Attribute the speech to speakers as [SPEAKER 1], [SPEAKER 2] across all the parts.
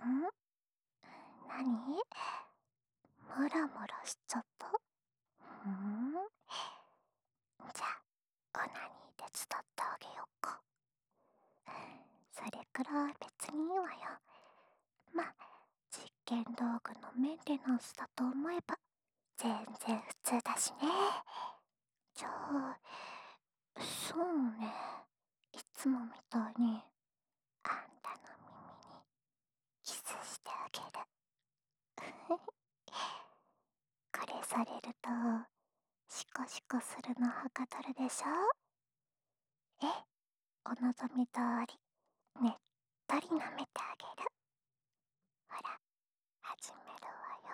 [SPEAKER 1] なに？ムラムラしちゃった？じゃあ、オナニー手伝ってあげようか。それくらい別にいいわよ。ま、実験道具のメンテナンスだと思えば、全然普通だしね。じゃあ、そうね。いつもみたいに、あんたの耳にキスしてあげる。これされると、シコシコするのはかどるでしょ？え、お望み通り、ねっとり舐めてあげる。ほら、始めるわ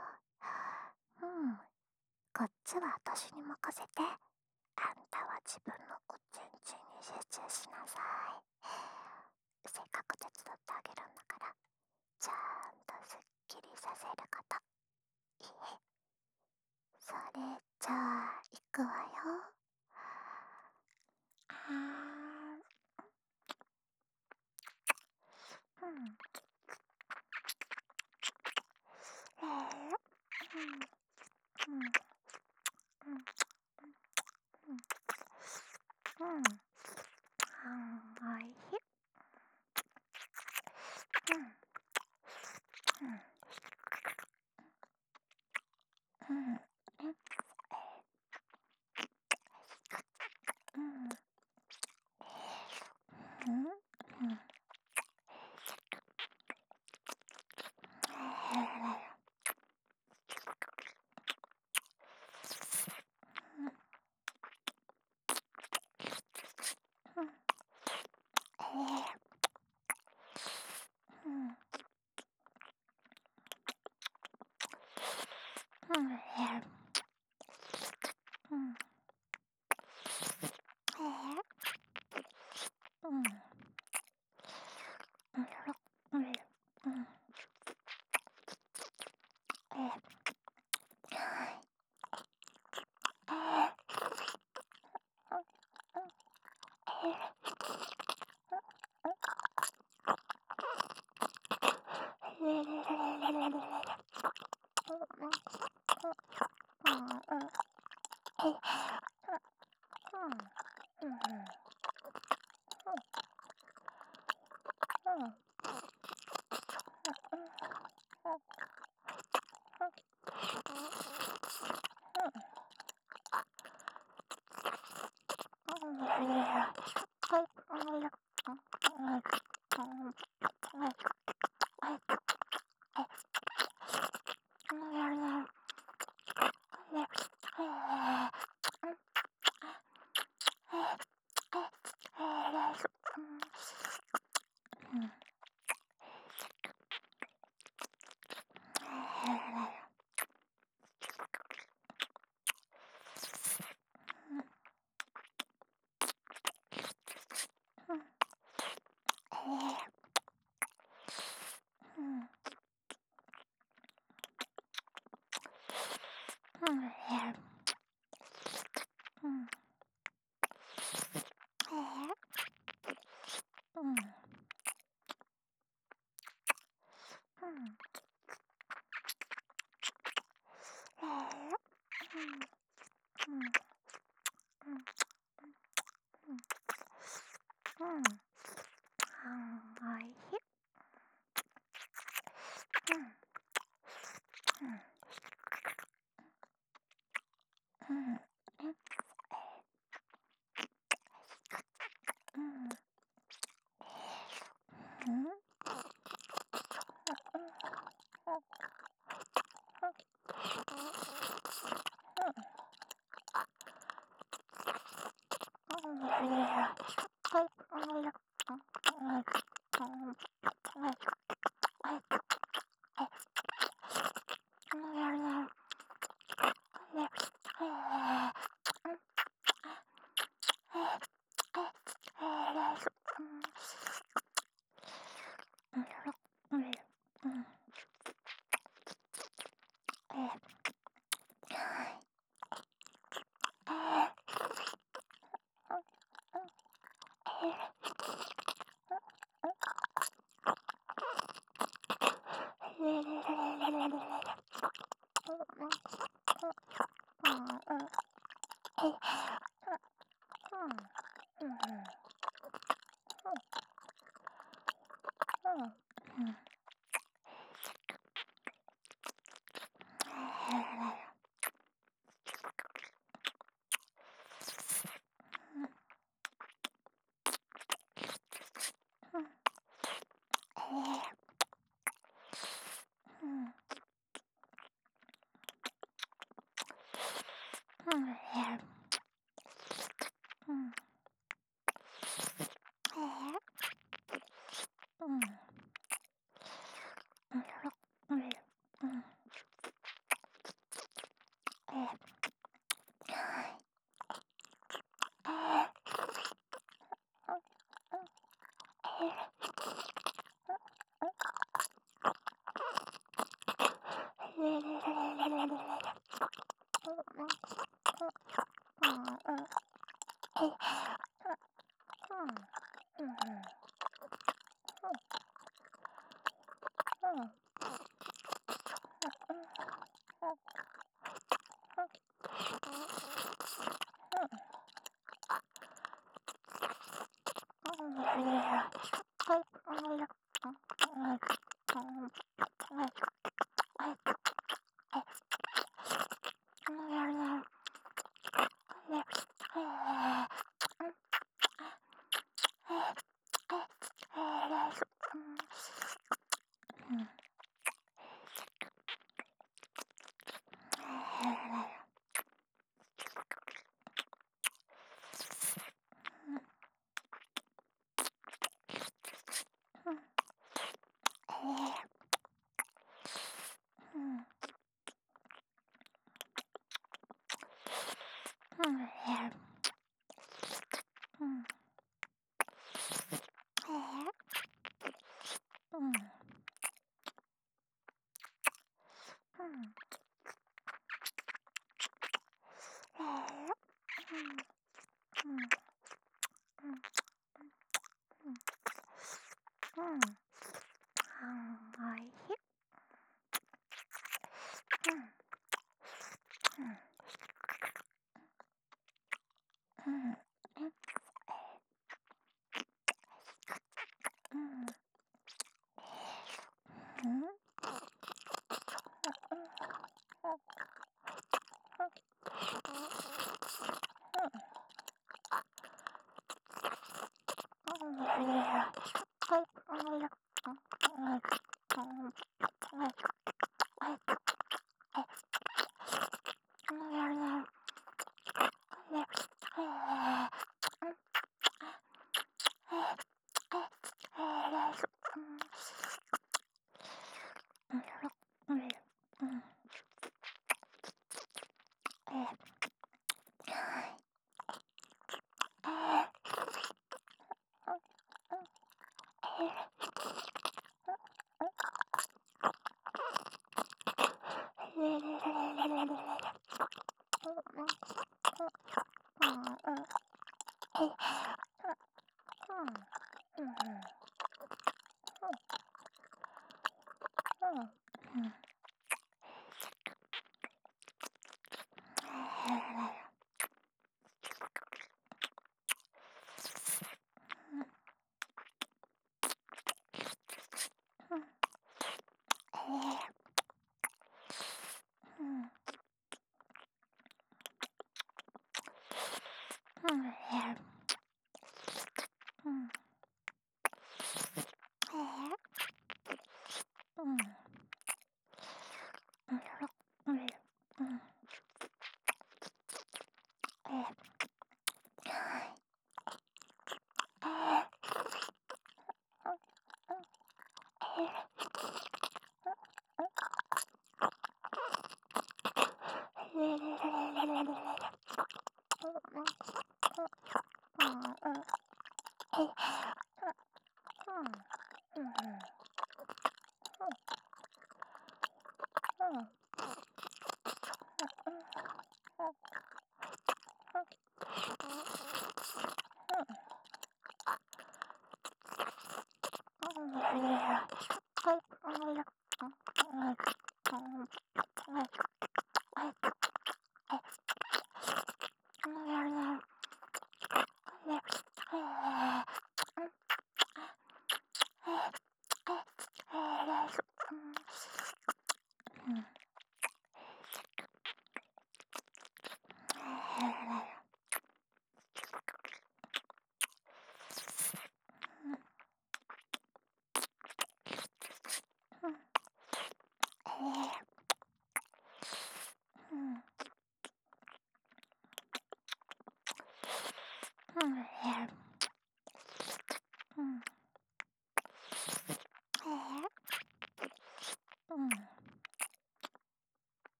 [SPEAKER 1] よ。こっちは私に任せて。あんたは自分のおちんちんに集中しなさい。せっかく手伝ってあげるんだから、ちゃんとすっきりさせること。いい？それじゃあ、いくわよ。あー、うん。うん。うん。うん。おいしい。うん。うん。うん。うん。うん。うん。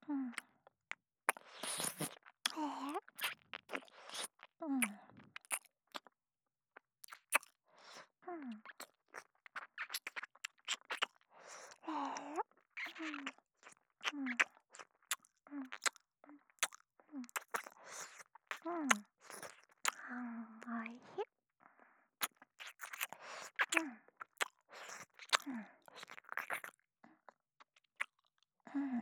[SPEAKER 1] うんうんうんうんうんおいしいうん